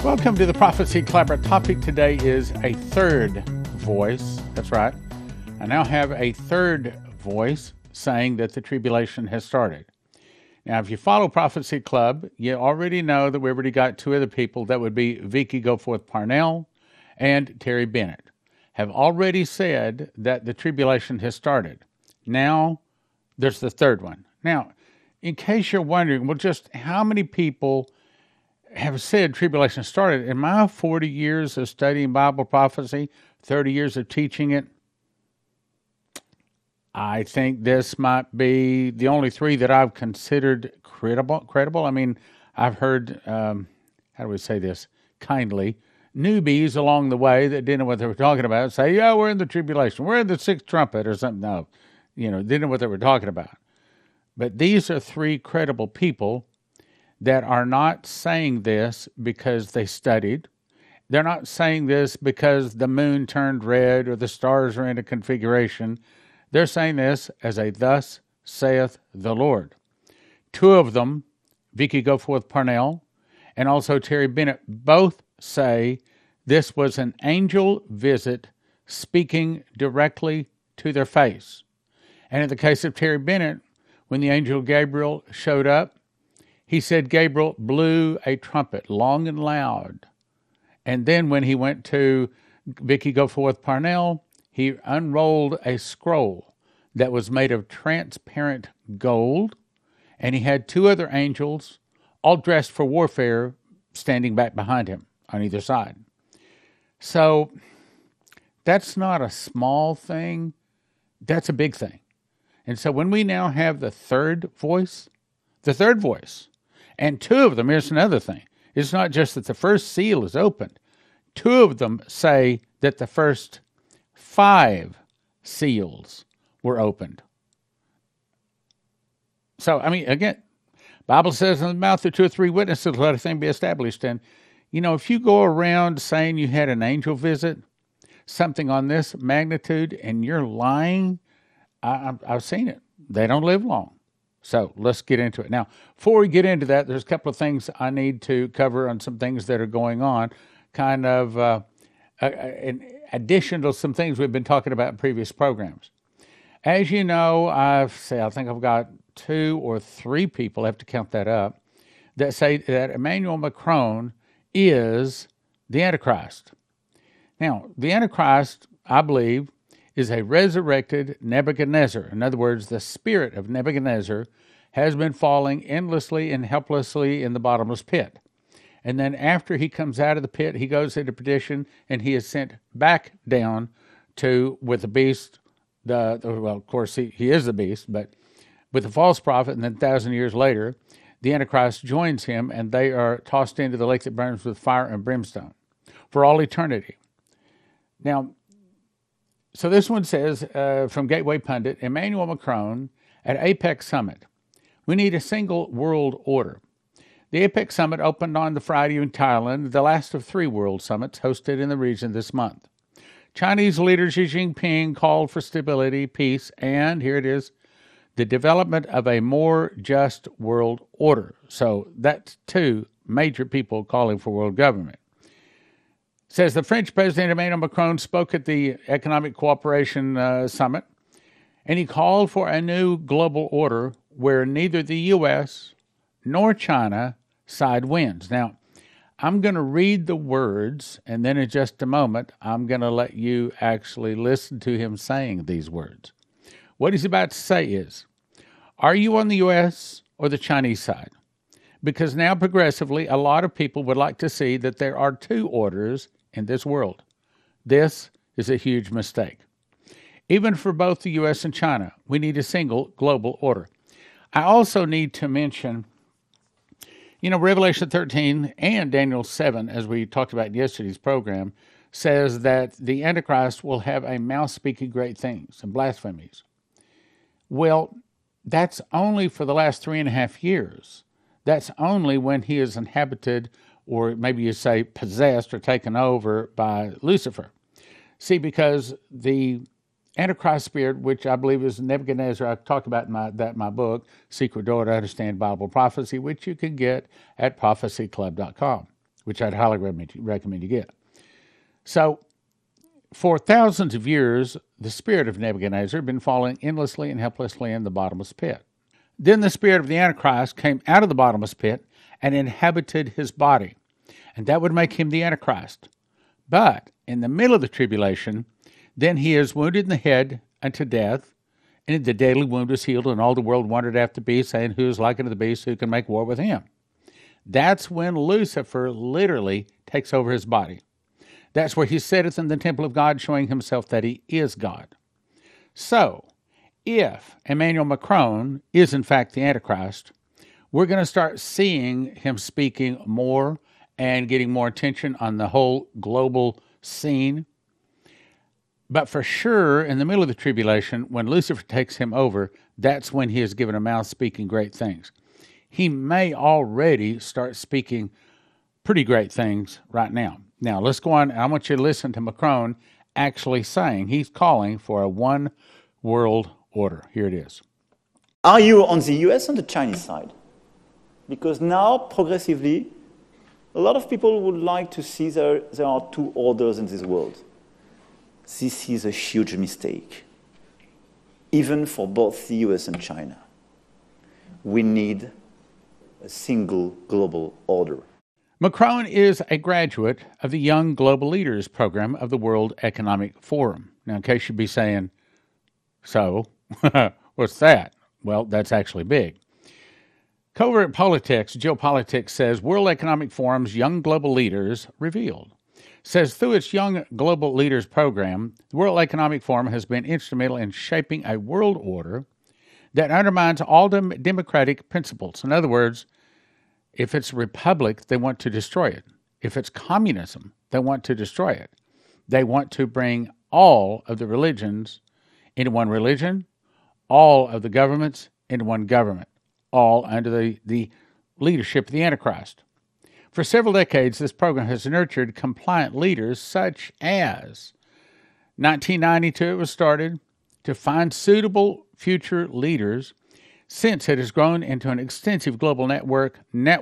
Welcome to the Prophecy Club. Our topic today is a third voice. That's right. I now have a third voice saying that the tribulation has started. Now, if you follow Prophecy Club, you already know that we already got two other people. That would be Vicky Goforth Parnell and Terry Bennett have already said that the tribulation has started. Now, there's the third one. Now, in case you're wondering, well, just how many people have said tribulation started? In my 40 years of studying Bible prophecy, 30 years of teaching it, I think this might be the only three that I've considered credible. I mean, I've heard, how do we say this kindly, newbies along the way that didn't know what they were talking about say, yeah, we're in the tribulation. We're in the sixth trumpet or something. No, didn't know what they were talking about. But these are three credible people that are not saying this because they studied. They're not saying this because the moon turned red or the stars are in a configuration. They're saying this as a thus saith the Lord. Two of them, Vicky Goforth Parnell and also Terry Bennett, both say this was an angel visit speaking directly to their face. And in the case of Terry Bennett, when the angel Gabriel showed up, he said Gabriel blew a trumpet long and loud. And then when he went to Vicky Goforth Parnell, he unrolled a scroll that was made of transparent gold, and he had two other angels, all dressed for warfare, standing back behind him on either side. So that's not a small thing. That's a big thing. And so when we now have the third voice, and two of them, here's another thing. It's not just that the first seal is opened. Two of them say that the first 5 seals were opened. So, I mean, again, Bible says in the mouth of 2 or 3 witnesses, let a thing be established. And, if you go around saying you had an angel visit, something on this magnitude, and you're lying, I've seen it. They don't live long. So let's get into it. Now, before we get into that, there's a couple of things I need to cover on some things that are going on, kind of in addition to some things we've been talking about in previous programs. As you know, I think I've got 2 or 3 people, I have to count that up, that say that Emmanuel Macron is the Antichrist. Now, the Antichrist, I believe, is a resurrected Nebuchadnezzar. In other words, the spirit of Nebuchadnezzar has been falling endlessly and helplessly in the bottomless pit. And then after he comes out of the pit, he goes into perdition, and he is sent back down with the beast. Well, of course, he is the beast, but with the false prophet, and then 1,000 years later, the Antichrist joins him, and they are tossed into the lake that burns with fire and brimstone for all eternity. Now, so this one says, from Gateway Pundit, Emmanuel Macron at APEC Summit. We need a single world order. The APEC Summit opened on the Friday in Thailand, the last of 3 world summits hosted in the region this month. Chinese leader Xi Jinping called for stability, peace, and, here it is, the development of a more just world order. So that's 2 major people calling for world government. Says the French President Emmanuel Macron spoke at the Economic Cooperation Summit, and he called for a new global order where neither the U.S. nor China side wins. Now, I'm going to read the words, and then in just a moment, I'm going to let you actually listen to him saying these words. What he's about to say is, are you on the U.S. or the Chinese side? Because now progressively, a lot of people would like to see that there are 2 orders in this world. This is a huge mistake. Even for both the U.S. and China, we need a single global order. I also need to mention, Revelation 13 and Daniel 7, as we talked about in yesterday's program, says that the Antichrist will have a mouth speaking great things and blasphemies. Well, that's only for the last 3.5 years. That's only when he is inhabited, or maybe you say possessed or taken over by Lucifer. See, because the Antichrist spirit, which I believe is Nebuchadnezzar, I talked about in my book, Secret Door to Understand Bible Prophecy, which you can get at prophecyclub.com. which I'd highly recommend you get. So, for thousands of years, the spirit of Nebuchadnezzar had been falling endlessly and helplessly in the bottomless pit. Then the spirit of the Antichrist came out of the bottomless pit and inhabited his body, and that would make him the Antichrist. But in the middle of the tribulation, then he is wounded in the head unto death, and the deadly wound was healed, and all the world wondered after the beast, saying, Who is like unto the beast, who can make war with him? That's when Lucifer literally takes over his body. That's where he sitteth in the temple of God, showing himself that he is God. So, if Emmanuel Macron is in fact the Antichrist, we're going to start seeing him speaking more and getting more attention on the whole global scene. But for sure, in the middle of the tribulation, when Lucifer takes him over, that's when he is given a mouth speaking great things. He may already start speaking pretty great things right now. Now, let's go on. I want you to listen to Macron actually saying he's calling for a one world order. Here it is. Are you on the US and the Chinese side? Because now, progressively, a lot of people would like to see there are two orders in this world. This is a huge mistake, even for both the US and China. We need a single global order. Macron is a graduate of the Young Global Leaders program of the World Economic Forum. Now, in case you'd be saying, so, what's that? Well, that's actually big. Covert Politics, Geopolitics says World Economic Forum's Young Global Leaders revealed. Says through its Young Global Leaders program, the World Economic Forum has been instrumental in shaping a world order that undermines all democratic principles. In other words, if it's a republic, they want to destroy it. If it's communism, they want to destroy it. They want to bring all of the religions into one religion, all of the governments into one government, all under the leadership of the Antichrist. For several decades, this program has nurtured compliant leaders such as 1992 it was started to find suitable future leaders. Since it has grown into an extensive global network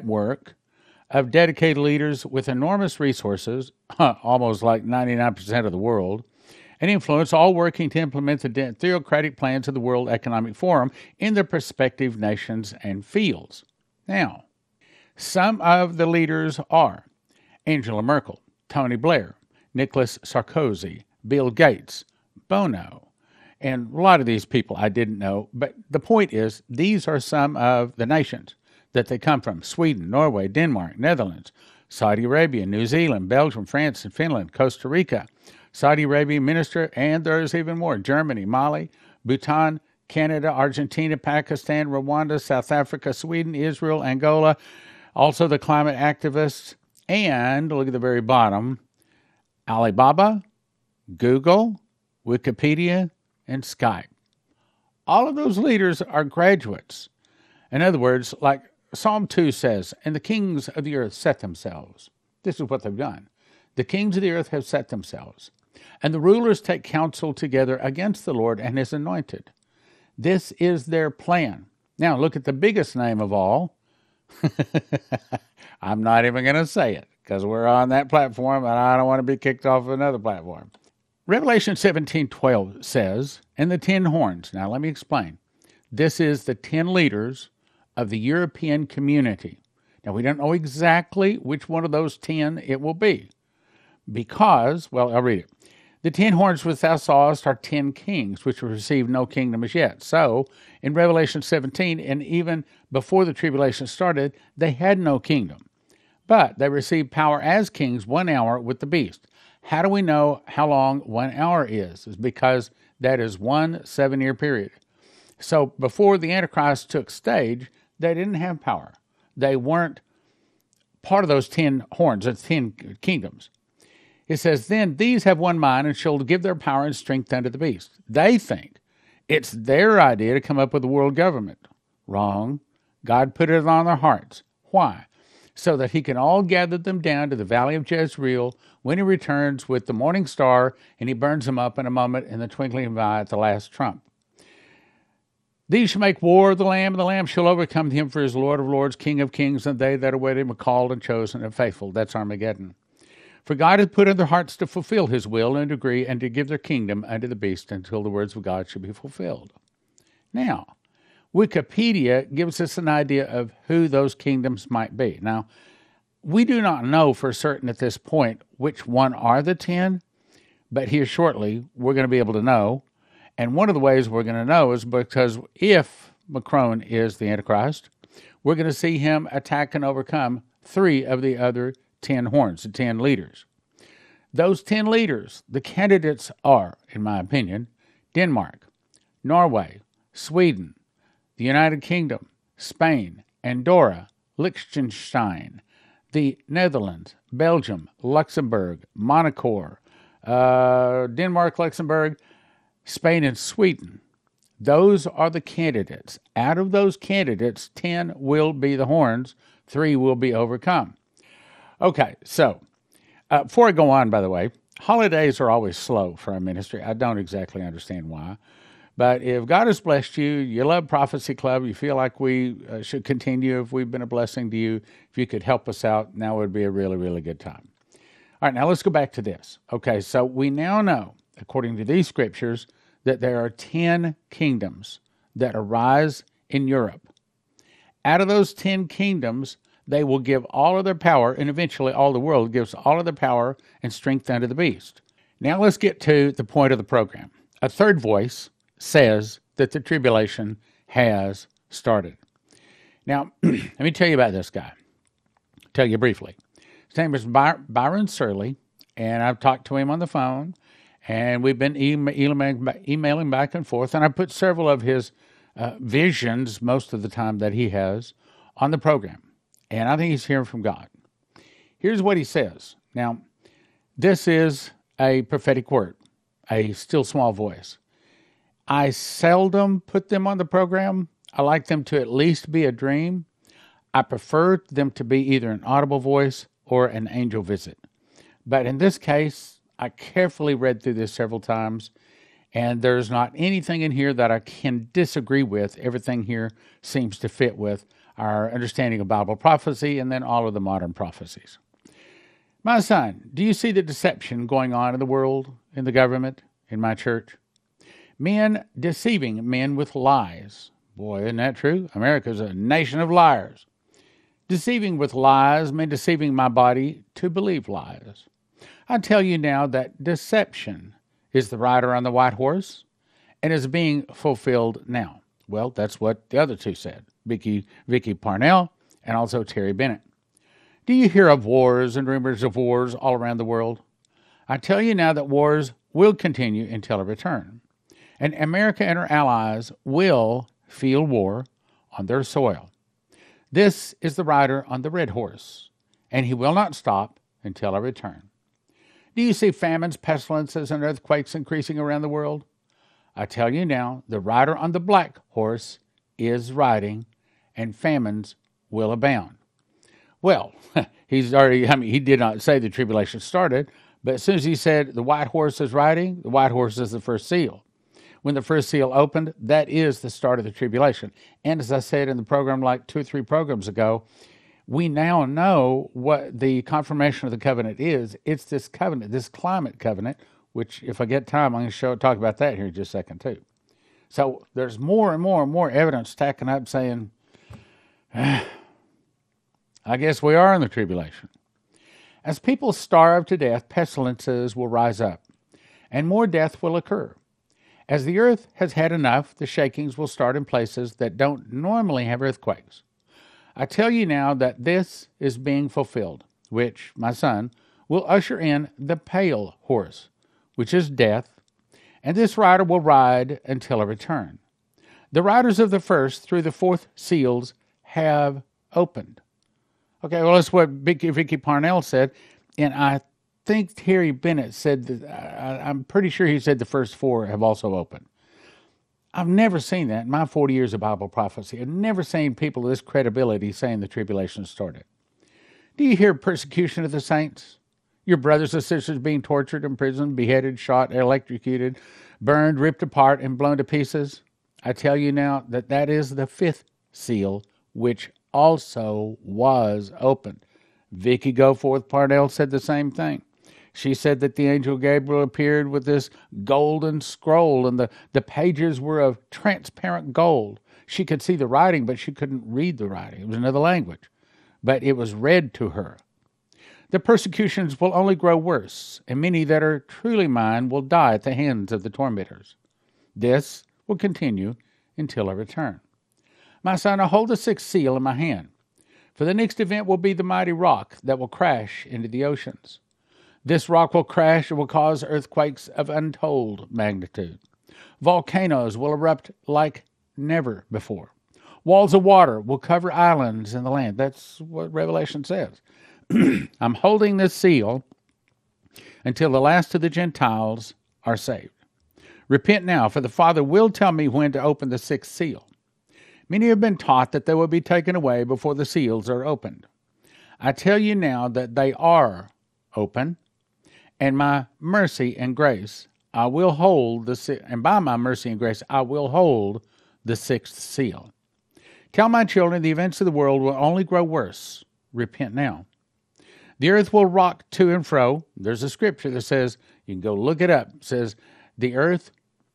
of dedicated leaders with enormous resources, almost like 99% of the world, and influence, all working to implement the theocratic plans of the World Economic Forum in their respective nations and fields. Now, some of the leaders are Angela Merkel, Tony Blair, Nicolas Sarkozy, Bill Gates, Bono, and a lot of these people I didn't know, but the point is these are some of the nations that they come from: Sweden, Norway, Denmark, Netherlands, Saudi Arabia, New Zealand, Belgium, France, and Finland, Costa Rica, Saudi Arabia minister, and there's even more: Germany, Mali, Bhutan, Canada, Argentina, Pakistan, Rwanda, South Africa, Sweden, Israel, Angola, also the climate activists, and look at the very bottom, Alibaba, Google, Wikipedia, and Skype. All of those leaders are graduates. In other words, like Psalm 2 says, and the kings of the earth set themselves. This is what they've done. The kings of the earth have set themselves, and the rulers take counsel together against the Lord and his anointed. This is their plan. Now look at the biggest name of all. I'm not even going to say it because we're on that platform and I don't want to be kicked off of another platform. Revelation 17:12 says, and the 10 horns. Now let me explain. This is the 10 leaders of the European community. Now we don't know exactly which one of those 10 it will be because, well, I'll read it. The 10 horns which thou sawest are 10 kings, which have received no kingdom as yet. So, in Revelation 17, and even before the tribulation started, they had no kingdom. But they received power as kings 1 hour with the beast. How do we know how long 1 hour is? It's because that is 1 7-year period. So, before the Antichrist took stage, they didn't have power. They weren't part of those 10 horns, those 10 kingdoms. It says, then these have one mind and shall give their power and strength unto the beast. They think it's their idea to come up with a world government. Wrong. God put it on their hearts. Why? So that he can all gather them down to the valley of Jezreel when he returns with the morning star, and he burns them up in a moment in the twinkling of an eye at the last trump. These shall make war of the Lamb, and the Lamb shall overcome him, for his Lord of lords, King of kings, and they that are with him are called and chosen and faithful. That's Armageddon. For God hath put in their hearts to fulfill his will and decree, and to give their kingdom unto the beast until the words of God should be fulfilled. Now, Wikipedia gives us an idea of who those kingdoms might be. Now, we do not know for certain at this point which one are the 10, but here shortly we're going to be able to know. And one of the ways we're going to know is because if Macron is the Antichrist, we're going to see him attack and overcome 3 of the other 10 horns, the 10 leaders. Those 10 leaders, the candidates are, in my opinion, Denmark, Norway, Sweden, the United Kingdom, Spain, Andorra, Liechtenstein, the Netherlands, Belgium, Luxembourg, Monaco, Denmark, Luxembourg, Spain, and Sweden. Those are the candidates. Out of those candidates, 10 will be the horns, 3 will be overcome. Okay, so before I go on, by the way, holidays are always slow for our ministry. I don't exactly understand why. But if God has blessed you, you love Prophecy Club, you feel like we should continue, if we've been a blessing to you, if you could help us out, now would be a really, really good time. All right, now let's go back to this. Okay, so we now know, according to these scriptures, that there are 10 kingdoms that arise in Europe. Out of those 10 kingdoms, they will give all of their power, and eventually all the world gives all of their power and strength unto the beast. Now let's get to the point of the program. A third voice says that the tribulation has started. Now, let me tell you about this guy. Tell you briefly. His name is Byron Surley, and I've talked to him on the phone, and we've been emailing back and forth, and I put several of his visions, most of the time that he has, on the program. And I think he's hearing from God. Here's what he says. Now, this is a prophetic word, a still small voice. I seldom put them on the program. I like them to at least be a dream. I prefer them to be either an audible voice or an angel visit. But in this case, I carefully read through this several times, and there's not anything in here that I can disagree with. Everything here seems to fit with our understanding of Bible prophecy and then all of the modern prophecies. My son, do you see the deception going on in the world, in the government, in my church? Men deceiving men with lies. Boy, isn't that true? America's a nation of liars. Deceiving with lies, men deceiving my body to believe lies. I tell you now that deception is the rider on the white horse and is being fulfilled now. Well, that's what the other two said, Vicky Parnell and also Terry Bennett. Do you hear of wars and rumors of wars all around the world? I tell you now that wars will continue until a return. And America and her allies will feel war on their soil. This is the rider on the red horse, and he will not stop until I return. Do you see famines, pestilences, and earthquakes increasing around the world? I tell you now, the rider on the black horse is riding, and famines will abound. Well, he did not say the tribulation started, but as soon as he said the white horse is riding, the white horse is the first seal. When the first seal opened, that is the start of the tribulation. And as I said in the program like 2 or 3 programs ago, we now know what the confirmation of the covenant is. It's this covenant, this climate covenant, which if I get time, I'm going to talk about that here in just a second too. So there's more and more and more evidence stacking up saying, I guess we are in the tribulation. As people starve to death, pestilences will rise up, and more death will occur. As the earth has had enough, the shakings will start in places that don't normally have earthquakes. I tell you now that this is being fulfilled, which, my son, will usher in the pale horse, which is death, and this rider will ride until I return. The riders of the first through the 4th seals have opened. Okay, well, that's what Vicky Parnell said, and I think Terry Bennett said that, I'm pretty sure he said the first 4 have also opened. I've never seen that in my 40 years of Bible prophecy. I've never seen people of this credibility saying the tribulation started. Do you hear persecution of the saints? Your brothers and sisters being tortured, imprisoned, beheaded, shot, electrocuted, burned, ripped apart, and blown to pieces? I tell you now that that is the fifth seal, which also was opened. Vicky Goforth Pardell said the same thing. She said that the angel Gabriel appeared with this golden scroll, and the pages were of transparent gold. She could see the writing, but she couldn't read the writing. It was another language, but it was read to her. The persecutions will only grow worse, and many that are truly mine will die at the hands of the tormentors. This will continue until I return. My son, I hold the sixth seal in my hand, for the next event will be the mighty rock that will crash into the oceans. This rock will crash and will cause earthquakes of untold magnitude. Volcanoes will erupt like never before. Walls of water will cover islands in the land. That's what Revelation says. I'm holding this seal until the last of the Gentiles are saved. Repent now, for the Father will tell me when to open the sixth seal. Many have been taught that they will be taken away before the seals are opened. I tell you now that they are open, and my mercy and grace I will hold and by my mercy and grace I will hold the sixth seal. Tell my children the events of the world will only grow worse. Repent now. The earth will rock to and fro. There's a scripture that says, you can go look it up. It says, the earth,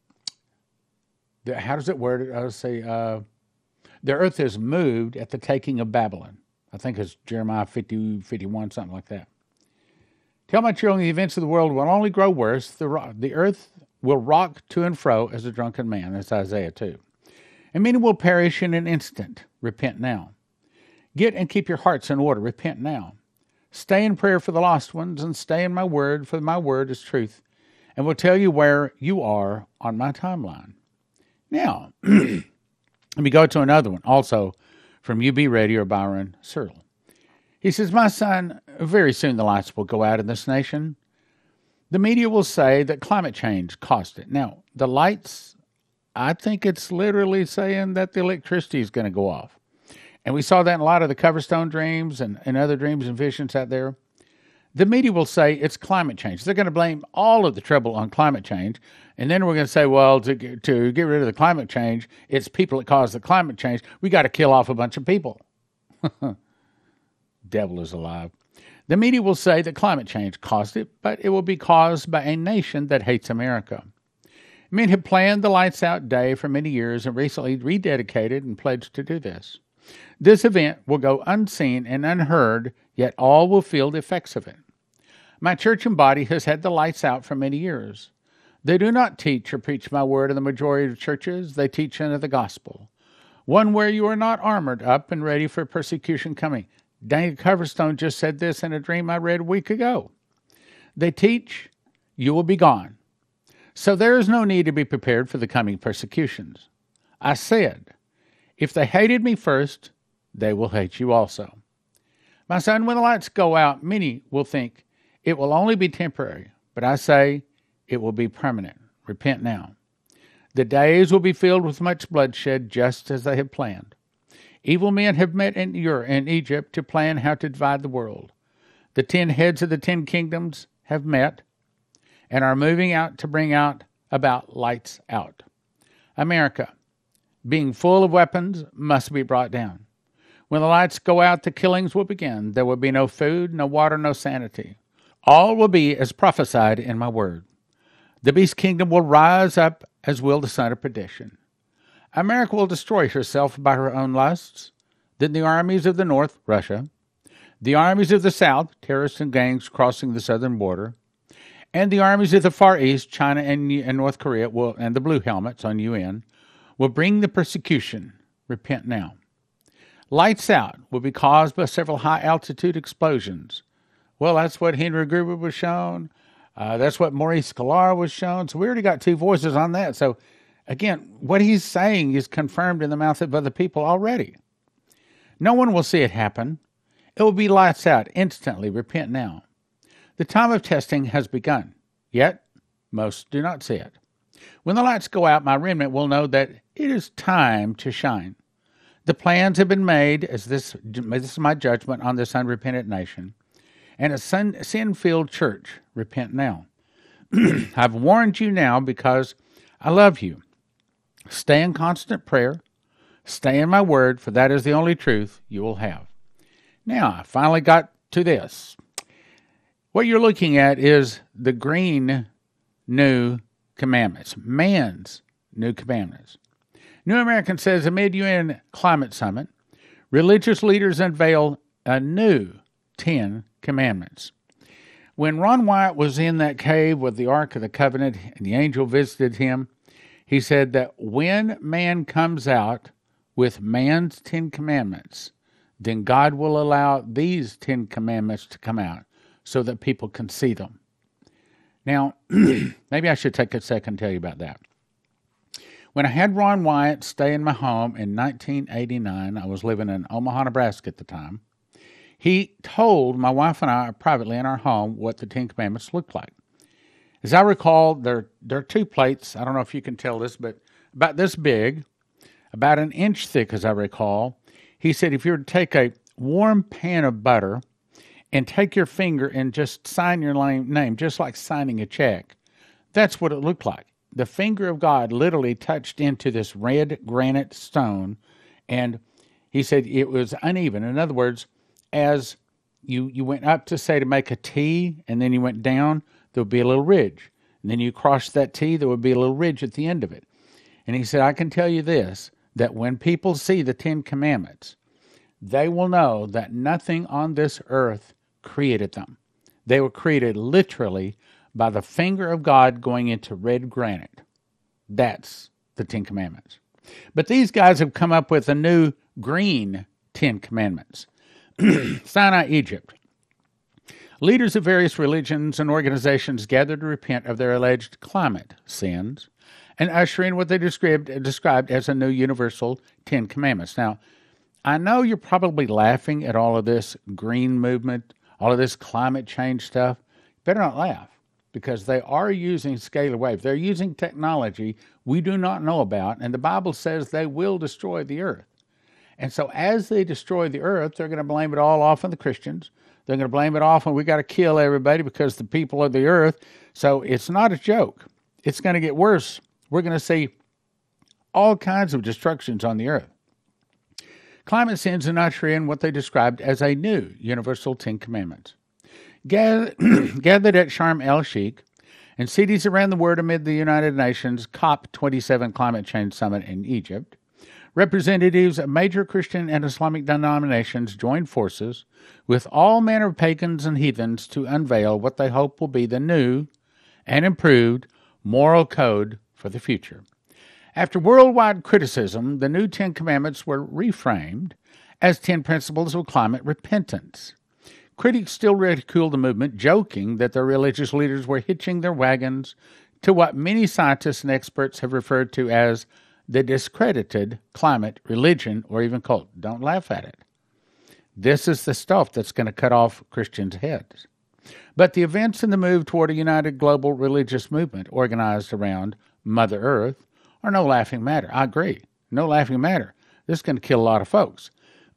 how does it word it? I would say, the earth is moved at the taking of Babylon. I think it's Jeremiah 50, 51, something like that. Tell my children the events of the world will only grow worse. The earth will rock to and fro as a drunken man. That's Isaiah 2. And many will perish in an instant. Repent now. Get and keep your hearts in order. Repent now. Stay in prayer for the lost ones, and stay in my word, for my word is truth, and will tell you where you are on my timeline. Now, let me go to another one, also from UB Radio, Byron Searle. He says, my son, very soon the lights will go out in this nation. The media will say that climate change caused it. Now, the lights, I think it's literally saying that the electricity is going to go off. And we saw that in a lot of the Coverstone dreams and other dreams and visions out there. The media will say it's climate change. They're going to blame all of the trouble on climate change. And then we're going to say, well, to get rid of the climate change, it's people that cause the climate change. We got to kill off a bunch of people. Devil is alive. The media will say that climate change caused it, but it will be caused by a nation that hates America. Men have planned the Lights Out Day for many years and recently rededicated and pledged to do this. This event will go unseen and unheard, yet all will feel the effects of it. My church and body has had the lights out for many years. They do not teach or preach my word in the majority of churches. They teach into the gospel, one where you are not armored up and ready for persecution coming. Daniel Coverstone just said this in a dream I read a week ago. They teach, you will be gone. So there is no need to be prepared for the coming persecutions. I said, if they hated me first, they will hate you also. My son, when the lights go out, many will think it will only be temporary, but I say it will be permanent. Repent now. The days will be filled with much bloodshed, just as they have planned. Evil men have met in Egypt to plan how to divide the world. The 10 heads of the 10 kingdoms have met and are moving out to bring about lights out. America, being full of weapons, must be brought down. When the lights go out, the killings will begin. There will be no food, no water, no sanity. All will be as prophesied in my word. The beast kingdom will rise up, as will the son of perdition. America will destroy herself by her own lusts. Then the armies of the north, Russia, the armies of the south, terrorists and gangs crossing the southern border, and the armies of the far east, China and North Korea, and the blue helmets on UN, will bring the persecution. Repent now. Lights out will be caused by several high-altitude explosions. Well, that's what Henry Gruber was shown. That's what Maurice Sklar was shown. So we already got 2 voices on that. So, again, what he's saying is confirmed in the mouth of other people already. No one will see it happen. It will be lights out instantly. Repent now. The time of testing has begun, yet most do not see it. When the lights go out, my remnant will know that it is time to shine. The plans have been made as this is my judgment on this unrepentant nation and a sin-filled church. Repent now. I've warned you now because I love you. Stay in constant prayer. Stay in my word, for that is the only truth you will have. Now, I finally got to this. What you're looking at is the green new commandments, man's new commandments. New American says amid UN climate summit, religious leaders unveil a new 10 commandments. When Ron Wyatt was in that cave with the Ark of the Covenant and the angel visited him, he said that when man comes out with man's 10 commandments, then God will allow these 10 commandments to come out so that people can see them. Now, maybe I should take a second to tell you about that. When I had Ron Wyatt stay in my home in 1989, I was living in Omaha, Nebraska at the time, he told my wife and I privately in our home what the 10 Commandments looked like. As I recall, there are 2 plates. I don't know if you can tell this, but about this big, about an inch thick as I recall. He said if you were to take a warm pan of butter and take your finger and just sign your name, just like signing a check, that's what it looked like. The finger of God literally touched into this red granite stone, and he said it was uneven. In other words, as you went up to, say, to make a T, and then you went down, there would be a little ridge. And then you crossed that T, there would be a little ridge at the end of it. And he said, I can tell you this, that when people see the 10 Commandments, they will know that nothing on this earth created them. They were created literally by the finger of God going into red granite. That's the 10 Commandments. But these guys have come up with a new green 10 Commandments. Sinai, Egypt. Leaders of various religions and organizations gathered to repent of their alleged climate sins and usher in what they described as a new universal 10 Commandments. Now, I know you're probably laughing at all of this green movement, all of this climate change stuff. Better not laugh, because they are using scalar wave. They're using technology we do not know about, and the Bible says they will destroy the earth. And so as they destroy the earth, they're going to blame it all off on the Christians. They're going to blame it off on we got to kill everybody because the people of the earth. So it's not a joke. It's going to get worse. We're going to see all kinds of destructions on the earth. Climate sins and usher in what they described as a new universal 10 Commandments. Gathered at Sharm el-Sheikh and cities around the world amid the United Nations COP27 Climate Change Summit in Egypt, representatives of major Christian and Islamic denominations joined forces with all manner of pagans and heathens to unveil what they hope will be the new and improved moral code for the future. After worldwide criticism, the new 10 Commandments were reframed as 10 principles of climate repentance. Critics still ridicule the movement, joking that their religious leaders were hitching their wagons to what many scientists and experts have referred to as the discredited climate religion or even cult. Don't laugh at it. This is the stuff that's going to cut off Christians' heads. But the events in the move toward a united global religious movement organized around Mother Earth are no laughing matter. I agree. No laughing matter. This is going to kill a lot of folks.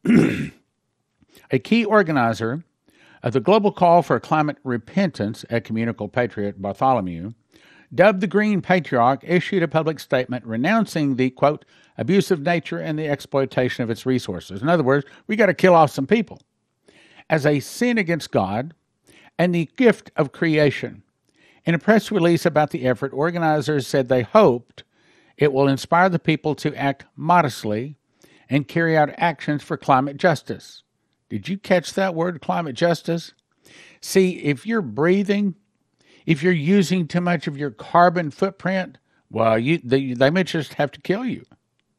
A key organizer of the global call for climate repentance, ecumenical patriot Bartholomew, dubbed the Green Patriarch, issued a public statement renouncing the, quote, abusive nature and the exploitation of its resources. In other words, we got to kill off some people as a sin against God and the gift of creation. In a press release about the effort, organizers said they hoped it will inspire the people to act modestly and carry out actions for climate justice. Did you catch that word, climate justice? See, if you're breathing, if you're using too much of your carbon footprint, well, they may just have to kill you.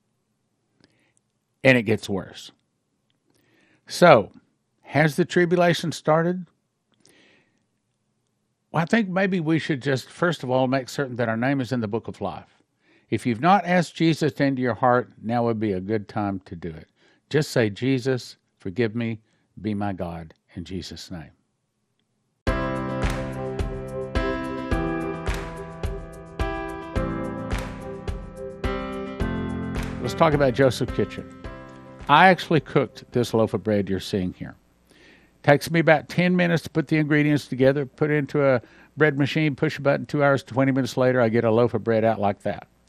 And it gets worse. So, has the tribulation started? Well, I think maybe we should just, first of all, make certain that our name is in the book of life. If you've not asked Jesus into your heart, now would be a good time to do it. Just say, Jesus, forgive me, be my God, in Jesus' name. Let's talk about Joseph Kitchen. I actually cooked this loaf of bread you're seeing here. Takes me about 10 minutes to put the ingredients together, put it into a bread machine, push a button, 2 hours, 20 minutes later, I get a loaf of bread out like that.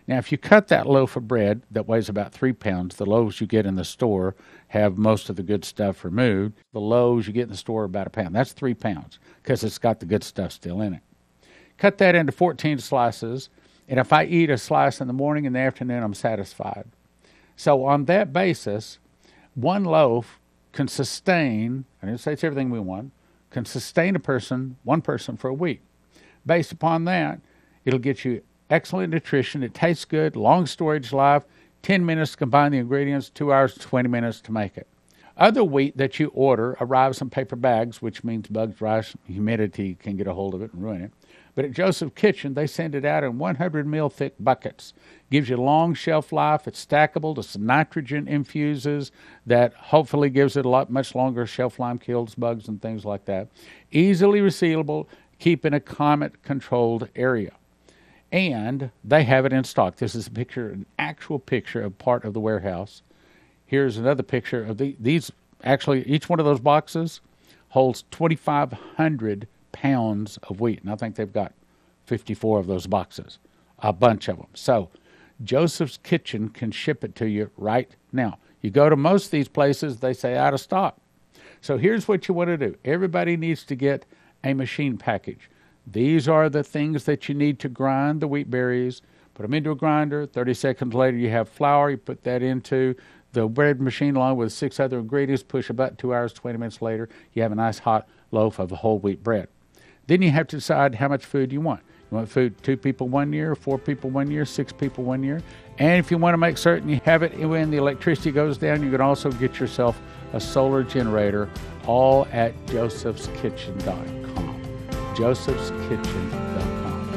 Now, if you cut that loaf of bread that weighs about 3 pounds, the loaves you get in the store have most of the good stuff removed. The loaves you get in the store are about a pound. That's 3 pounds because it's got the good stuff still in it. Cut that into 14 slices, and if I eat a slice in the morning and the afternoon, I'm satisfied. So on that basis, one loaf can sustain, I didn't say it's everything we want, can sustain one person for a week. Based upon that, it'll get you excellent nutrition. It tastes good, long storage life, 10 minutes to combine the ingredients, 2 hours, 20 minutes to make it. Other wheat that you order arrives in paper bags, which means bugs, rice, humidity can get a hold of it and ruin it. But at Joseph's Kitchen, they send it out in 100 mil thick buckets. Gives you long shelf life. It's stackable. The nitrogen infuses that hopefully gives it much longer shelf life, kills bugs and things like that. Easily resealable, keep in a climate-controlled area. And they have it in stock. This is an actual picture of part of the warehouse. Here's another picture of these. Actually, each one of those boxes holds 2,500 pounds of wheat. And I think they've got 54 of those boxes, a bunch of them. So Joseph's Kitchen can ship it to you right now. You go to most of these places, they say out of stock. So here's what you want to do. Everybody needs to get a machine package. These are the things that you need to grind the wheat berries. Put them into a grinder. 30 seconds later, you have flour. You put that into the bread machine along with 6 other ingredients. Push a button. 2 hours, 20 minutes later, you have a nice hot loaf of whole wheat bread. Then you have to decide how much food you want. You want food 2 people 1 year, 4 people 1 year, 6 people 1 year. And if you want to make certain you have it when the electricity goes down, you can also get yourself a solar generator, all at josephskitchen.com. josephskitchen.com.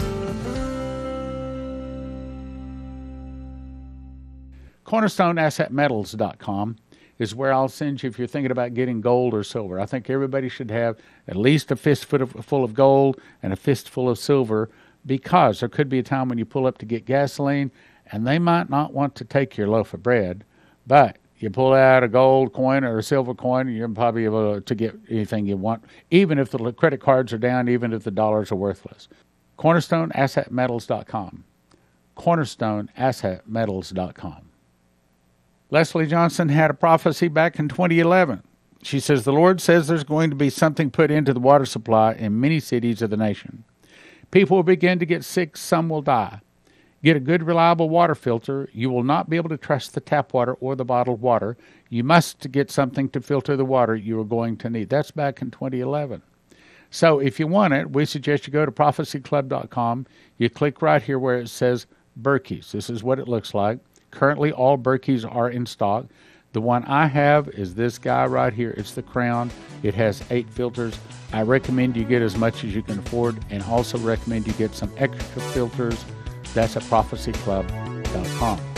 CornerstoneAssetMetals.com is where I'll send you if you're thinking about getting gold or silver. I think everybody should have at least a fistful of gold and a fistful of silver, because there could be a time when you pull up to get gasoline and they might not want to take your loaf of bread, but you pull out a gold coin or a silver coin, and you're probably able to get anything you want, even if the credit cards are down, even if the dollars are worthless. CornerstoneAssetMetals.com. CornerstoneAssetMetals.com. Leslie Johnson had a prophecy back in 2011. She says, the Lord says there's going to be something put into the water supply in many cities of the nation. People will begin to get sick, some will die. Get a good, reliable water filter. You will not be able to trust the tap water or the bottled water. You must get something to filter the water you are going to need. That's back in 2011. So if you want it, we suggest you go to prophecyclub.com. You click right here where it says Berkey's. This is what it looks like. Currently, all Berkey's are in stock. The one I have is this guy right here. It's the Crown. It has 8 filters. I recommend you get as much as you can afford, and also recommend you get some extra filters. That's at prophecyclub.com.